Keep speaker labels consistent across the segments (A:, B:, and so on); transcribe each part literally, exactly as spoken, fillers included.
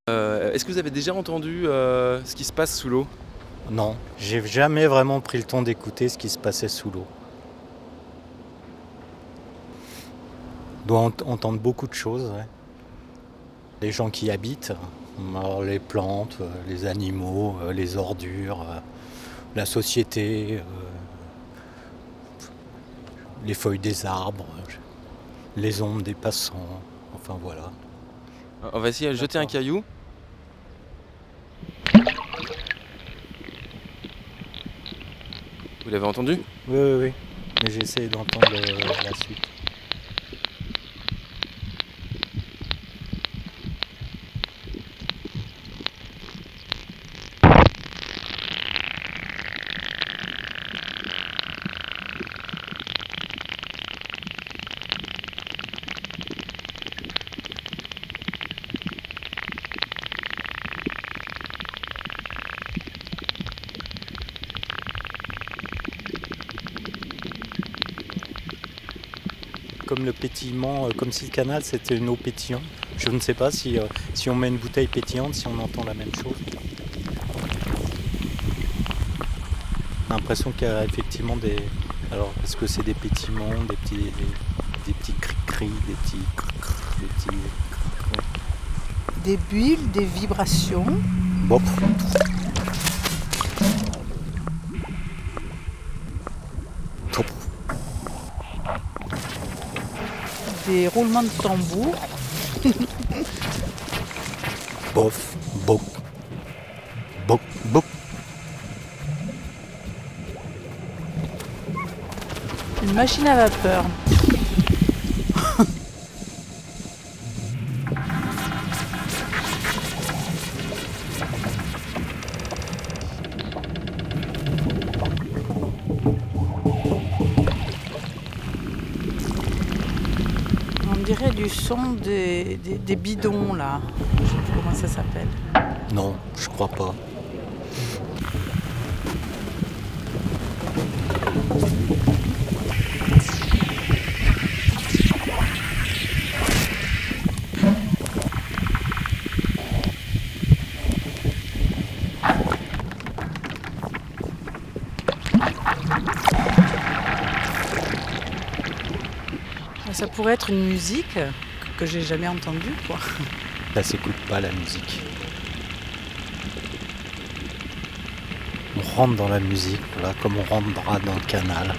A: Euh, est-ce que vous avez déjà entendu euh, ce qui se passe sous l'eau ?
B: Non, j'ai jamais vraiment pris le temps d'écouter ce qui se passait sous l'eau. On doit ent- entendre beaucoup de choses. Ouais. Les gens qui y habitent, alors les plantes, euh, les animaux, euh, les ordures, euh, la société, euh, les feuilles des arbres, euh, les ombres des passants, enfin voilà.
A: On va essayer de jeter un
B: D'accord.
A: caillou. Vous l'avez entendu ?
B: Oui, oui, oui, mais j'essaie d'entendre euh, la suite. Comme le pétillement, euh, comme si le canal c'était une eau pétillante. Je ne sais pas si, euh, si on met une bouteille pétillante, si on entend la même chose. On a l'impression qu'il y a effectivement des... Alors, est-ce que c'est des pétillements, des petits, des, des petits cris-cris, des petits... Des petits...
C: Des bulles, des vibrations.
B: Bon.
C: Des roulements de tambour.
B: Bof, boc, boc, boc.
C: Une machine à vapeur. On dirait du son des, des, des bidons là. Je sais plus comment ça s'appelle.
B: Non, je crois pas.
C: Ça pourrait être une musique que j'ai jamais entendue, quoi.
B: Ça s'écoute pas la musique. On rentre dans la musique, voilà, comme on rentrera dans le canal.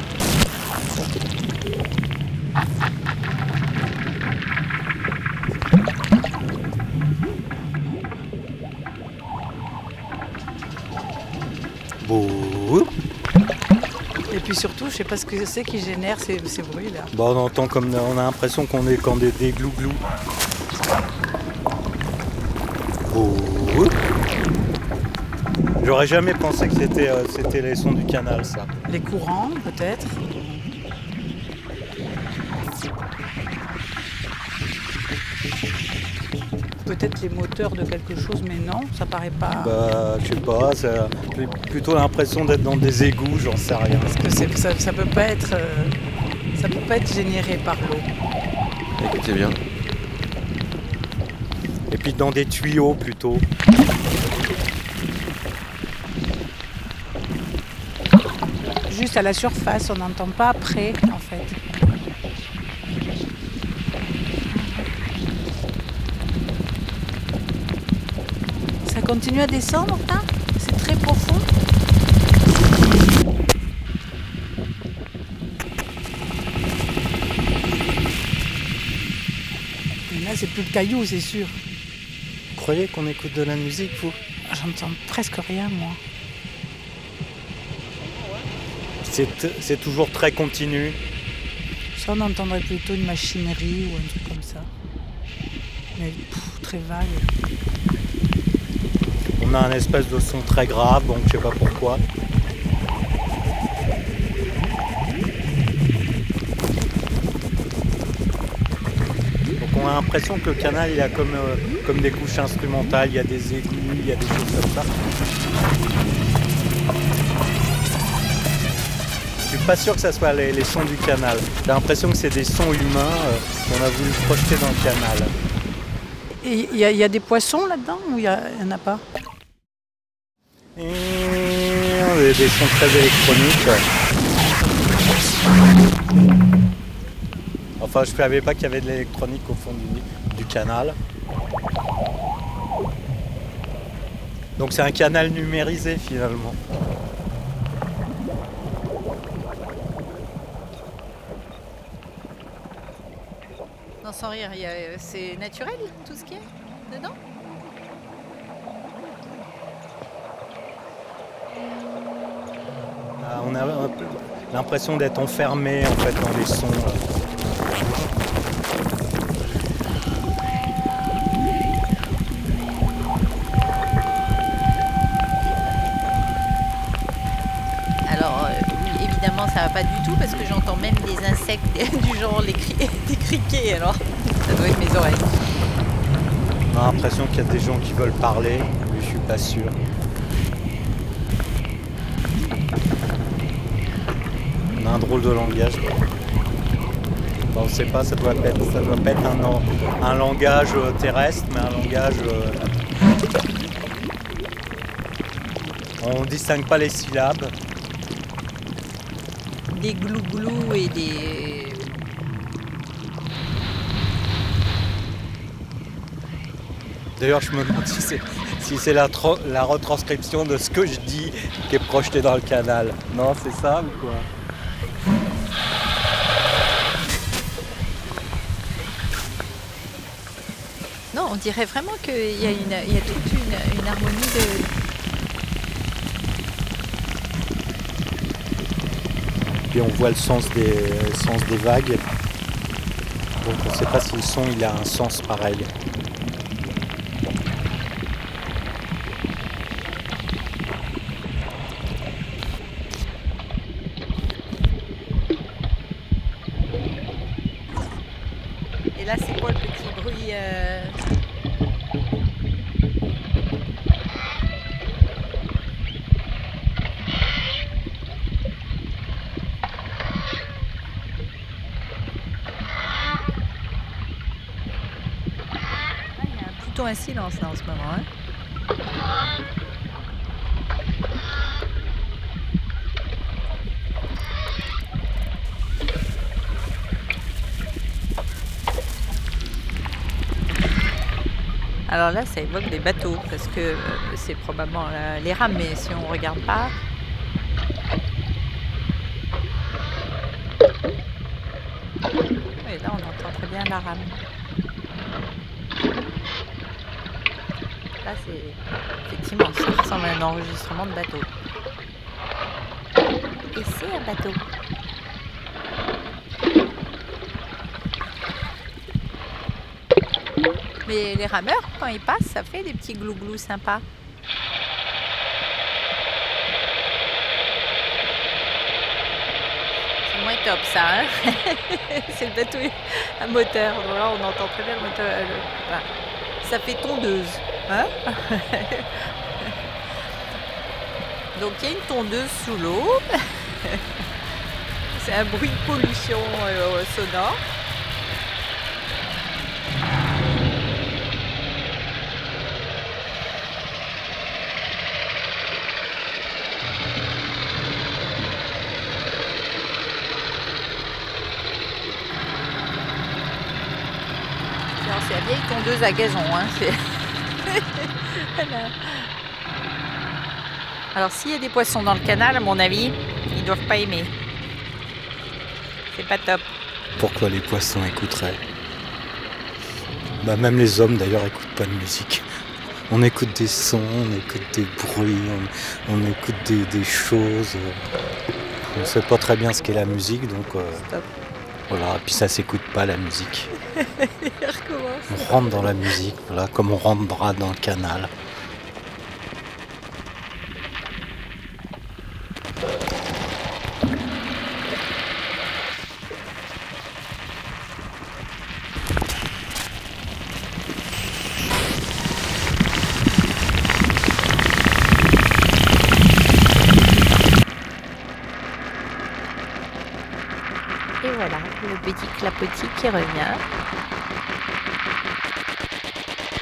B: Bouh.
C: Et puis surtout, je sais pas ce que c'est qui génère ces, ces bruits là.
B: Bon, on entend comme on a l'impression qu'on est quand des, des glouglous. Bouh. J'aurais jamais pensé que c'était, euh, c'était les sons du canal, ça.
C: Les courants, peut-être. Peut-être les moteurs de quelque chose, mais non, ça paraît pas.
B: Bah, je sais pas, ça, j'ai plutôt l'impression d'être dans des égouts, j'en sais rien.
C: Parce que c'est, ça, ça peut pas être, euh, ça peut pas être généré par l'eau.
A: Écoutez bien.
B: Et puis dans des tuyaux plutôt.
C: Juste à la surface, on n'entend pas après, en fait. Ça continue à descendre, là ? C'est très profond. Et là, c'est plus le caillou, c'est sûr.
B: Vous croyez qu'on écoute de la musique, vous ?
C: J'entends presque rien, moi.
B: c'est, c'est toujours très continu.
C: Ça, on entendrait plutôt une machinerie ou un truc comme ça. Mais pff, très vague.
B: On a un espèce de son très grave, donc je sais pas pourquoi. Donc on a l'impression que le canal, il y a comme, euh, comme des couches instrumentales, il y a des égouts, il y a des choses comme ça. Je suis pas sûr que ça soit les, les sons du canal. J'ai l'impression que c'est des sons humains euh, qu'on a voulu projeter dans le canal.
C: Et il y, a- y a des poissons là-dedans ou il n'y en a pas?
B: Et des, des sons très électroniques. Enfin, je ne savais pas qu'il y avait de l'électronique au fond du, du canal. Donc c'est un canal numérisé finalement.
D: Non, sans rire, il y a- c'est naturel tout ce qu'il y a dedans?
B: Ah, on a un peu l'impression d'être enfermé en fait dans les sons.
D: Alors, euh, oui, évidemment, ça va pas du tout parce que j'entends même des insectes du genre les cri- des criquets. Alors, ça doit être mes oreilles.
B: On a l'impression qu'il y a des gens qui veulent parler, mais je suis pas sûr. On a un drôle de langage. Bon, on ne sait pas, ça doit être, ça doit pas être un, un langage terrestre, mais un langage. Euh, on distingue pas les syllabes.
D: Des glou-glou et des.
B: D'ailleurs, je me demande si c'est si c'est la, tro- la retranscription de ce que je dis qui est projeté dans le canal. Non, c'est ça ou quoi?
D: Non, on dirait vraiment qu'il y a, une, il y a toute une, une harmonie de.
B: Puis on voit le sens des, le sens des vagues. Donc on ne sait pas si le son il a un sens pareil.
D: Et là, c'est quoi le petit bruit euh... Ah, il y a plutôt un silence là en ce moment. Hein. Alors là, ça évoque des bateaux, parce que euh, c'est probablement euh, les rames, mais si on ne regarde pas... Oui, là, on entend très bien la rame. Là, c'est... Effectivement, ça ressemble à un enregistrement de bateau. Et c'est un bateau. Mais les rameurs, quand ils passent, ça fait des petits glou-glous sympas. C'est moins top ça, hein. C'est le bateau à moteur. Donc là, on entend très bien le moteur. euh, le- voilà. Ça fait tondeuse. Hein. Donc il y a une tondeuse sous l'eau. C'est un bruit de pollution euh, sonore. Alors, c'est la vieille tondeuse à gazon. Hein, c'est... Voilà. Alors s'il y a des poissons dans le canal, à mon avis, ils doivent pas aimer. C'est pas top.
B: Pourquoi les poissons écouteraient? Bah, même les hommes d'ailleurs écoutent pas de musique. On écoute des sons, on écoute des bruits, on, on écoute des, des choses. On ne sait pas très bien ce qu'est la musique, donc euh,
D: Stop.
B: voilà. Et puis ça s'écoute pas la musique.
D: Il recommence.
B: On rentre dans la musique, voilà, comme on rentrera dans le canal.
D: Et voilà, le petit clapotis qui revient.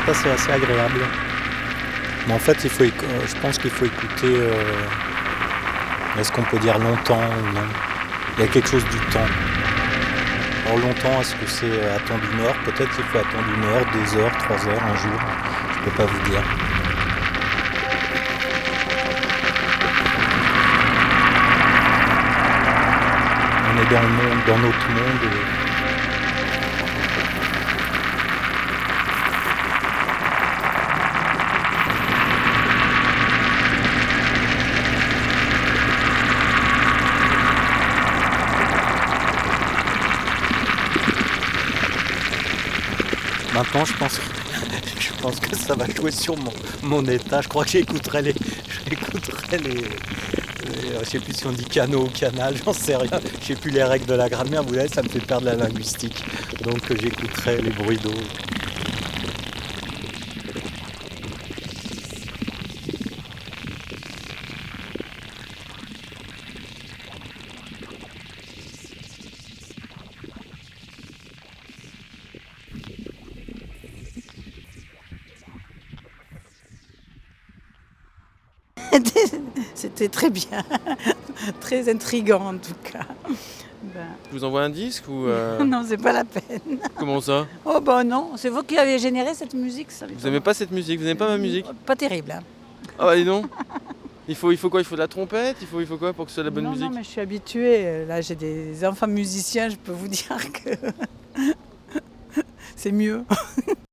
B: Ça, c'est assez agréable. Mais en fait, il faut, éc- euh, je pense qu'il faut écouter. euh, Est-ce qu'on peut dire longtemps ou non? Il y a quelque chose du temps. Alors longtemps, est-ce que c'est euh, attendre une heure? Peut-être qu'il faut attendre une heure, deux heures, trois heures, un jour. Je peux pas vous dire. On est dans le monde, dans notre monde. et- Maintenant, je pense, je pense que ça va jouer sur mon, mon état. Je crois que j'écouterai les, j'écouterai les, les- je sais plus si on dit canot ou canal, j'en sais rien. Je sais plus les règles de la grammaire. Vous voyez, ça me fait perdre la linguistique. Donc, euh, j'écouterai les bruits d'eau.
C: C'était très bien, très intriguant en tout cas. Ben,
A: Je vous envoie un disque ou euh,
C: non, c'est pas la peine.
A: comment ça?
C: Oh ben non, c'est vous qui avez généré cette musique, ça.
A: Vous aimez pas cette musique? Vous n'aimez pas ma musique?
C: Pas terrible. Hein.
A: Ah bah dis donc. Il faut, il faut quoi? Il faut de la trompette? Il faut, il faut quoi pour que ce soit de la bonne
C: non,
A: musique?
C: non, mais je suis habituée. Là, j'ai des enfants musiciens, je peux vous dire que c'est mieux.